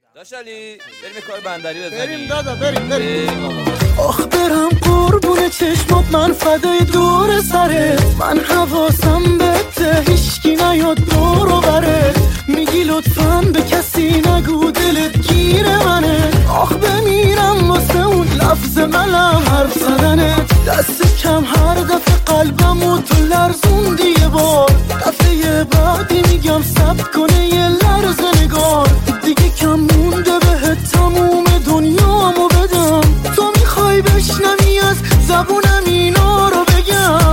داشالی بریم کار بندری بزنیم. بریم دادا بریم. آخ برم قربون چشمات، من فدای دور سرت، من حواسم بهته هیچکی نیاد دور و برت، میگی لطفاً به کسی نگو دلت گیر منه، آخ بمیرم واسه اون لفظ ملم حرف زدنت، دست کم هر دفعه قلبمو تو لرزوندی یه بار، دفعه بعدی میگم صبر کنه یه لرزه نگار، دیگه کم مونده بهت تموم دنیامو بدم، تو میخوای بشنوی از زبونم اینا رو بگم،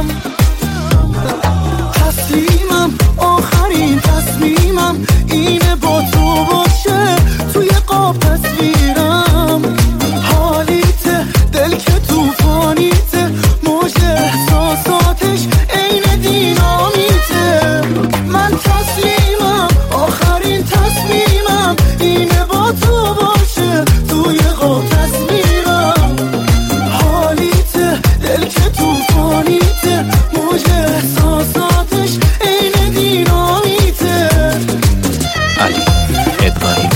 تسلیمم آخرین تصمیمم اینه با تو باشه توی قاب تصویرم، حالیت دل که توفانیته، موج احساساتش عین دینامیته، من تسلیمم آخرین تصمیمم اینه با تو باشه توی قاب تصویرم، حالیت دل که توفانیته، موج احساساتش عین دینامیته. علی ابراهیمی.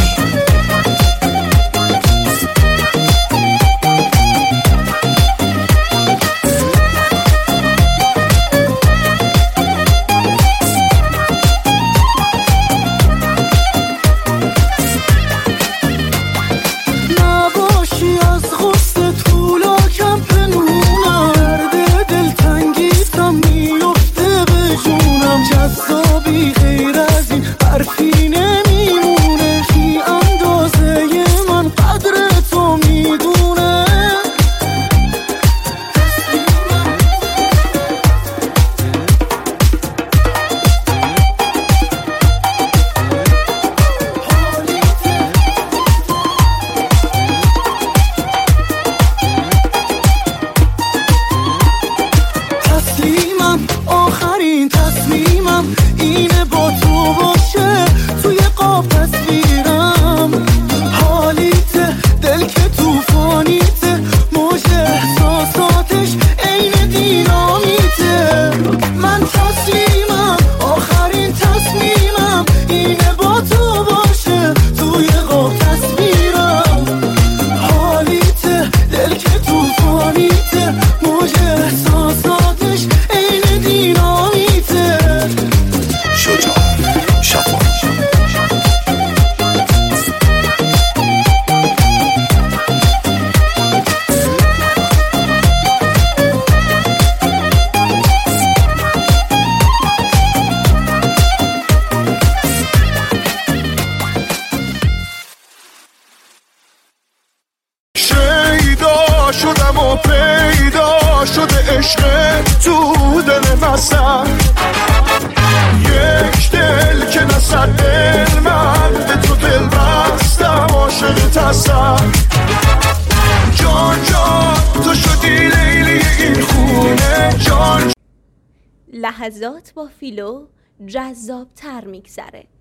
نباشی از غصه طولا کم پنونم، درد دلتنگیتم میفته به جونم، جذابی غیر از این حرفی نمیمونه، کی اندازه من قدر تو میدونه، تسلیمم آخرین تصمیمم اینه با تو باشه توی قاب تصویرم، حالیت دل که توفانیته، موج احساساتش عین دینامیته، من تسلیمم آخرین تصمیمم اینه با تو باشه توی قاب تصویرم، حالیت دل که توفانیته، موج احساساتش عین دینامیته. شجاع شفا. شیدا شدم و پیدا شده عشق تو دل مسم، یک دل که نصد دل من به تو دل بستم، عاشق تسم، جان جان تو شدی لیلی این خونه، جان. لحظات با فیلو جذاب تر میگذره.